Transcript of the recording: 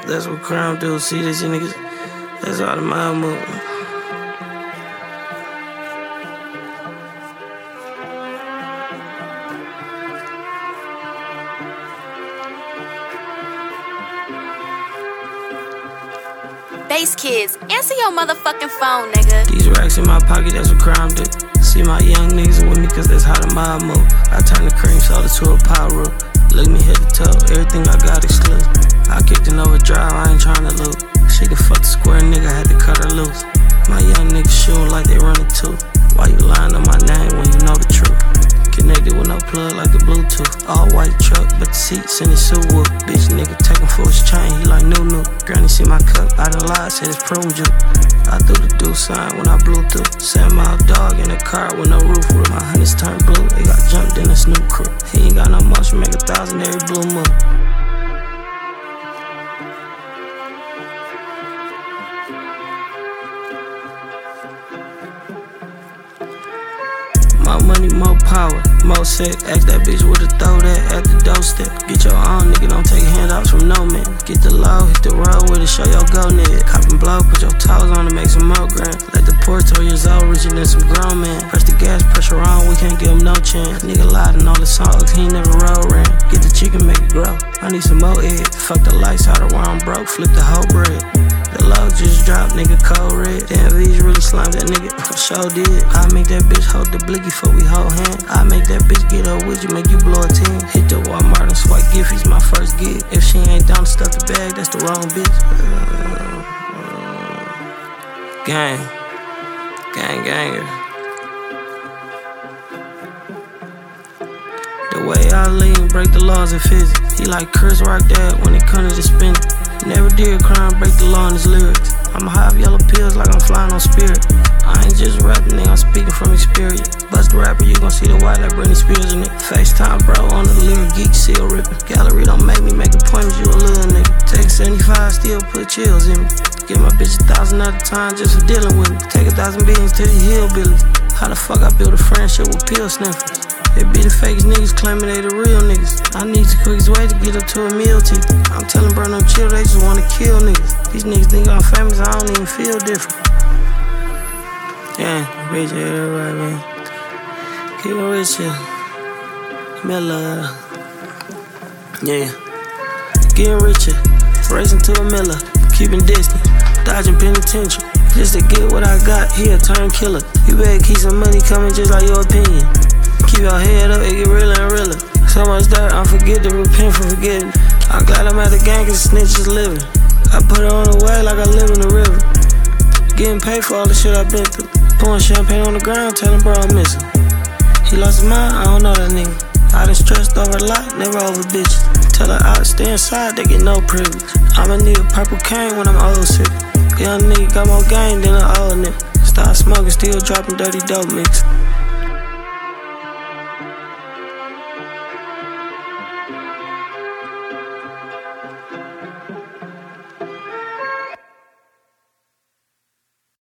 That's what crime do. See this, you niggas? That's all the mind move. Bass Kids, answer your motherfucking phone, nigga. These racks in my pocket, that's what crime do. See my young niggas with me, cause that's how the mob move. I turn the cream soda to a power root. Look me head to toe, everything I got exclusive. I kicked an overdrive, I ain't tryna loot. She can fuck the square nigga, had to cut her loose. My young niggas shooting like they running too. Why you lying on my name when you know the truth? Connected with no plug like the Bluetooth. All white truck, but the seats in his suit whoop. Bitch nigga taking for his chain, he like new. Granny see my cup, I done lied, said it's prune juice. I threw the do sign when I blew through. 7 mile dog in a car with no roof roof. My hunters turned blue, they got jumped in a Snoop crew. He ain't got no motion, make 1,000 every blue moon. More money, more power, more sex. Ask that bitch where to throw that at the doorstep. Get your own nigga, don't take handouts from no man. Get the low, hit the road with it, show your go nigga. Cop and blow, put your toes on to make some more grand. Let the poor 12 years old, richer than some grown man. Press the gas, pressure on, we can't give him no chance. Nigga lied in all the songs, he ain't never roll ran. Get the chicken, make it grow. I need some more eggs. Fuck the lights out of where I'm broke, flip the whole bread. The low just dropped, nigga, cold red. Damn, V's really slimed that nigga, sure did. I make that bitch hold the blicky before we hold hand. I make that bitch get up with you, make you blow a 10. Hit the Walmart and swipe Giphy's my first gig. If she ain't down to stuff the bag, that's the wrong bitch. Ganger. The way I lean, break the laws of physics. He like Chris Rock that when it comes to the spin. Never did crime, break the law in his lyrics. I'm high off yellow pills like I'm flying on Spirit. I ain't just rapping, nigga, I'm speaking from experience. Bust the rapper, you gon' see the white like Britney Spears in it. FaceTime, bro, on the lyric geek, seal ripping. Gallery don't make me make appointments, you a little nigga. Take 75, still put chills in me. Give my bitch 1,000 at a time just for dealing with me. Take 1,000 beans to the hillbillies. How the fuck I build a friendship with pill sniffers? It be the fake niggas claiming they the real niggas. I need the quickest way to get up to a meal ticket. I'm telling bro, don't chill, they just wanna kill niggas. These niggas think I'm famous, I don't even feel different. Yeah, rich everybody, man. Keep it rich here. Miller. Yeah. Getting richer. Racing to a Miller. Keeping distance. Dodging penitentiary. Just to get what I got, he a turn killer. You better keep some money coming just like your opinion. Keep your head up, it get realer and realer. So much dirt, I forget to repent for forgetting. I'm glad I'm at the gang cause snitches living. I put it on the way like I live in the river. Getting paid for all the shit I've been through. Pouring champagne on the ground, telling bro I'm missing. He lost his mind, I don't know that nigga. I done stressed over a lot, never over bitches. Tell her out, stay inside, they get no privilege. I'ma need a purple cane when I'm old sick. Young nigga got more game than an old nigga. Start smoking, still dropping dirty dope mix.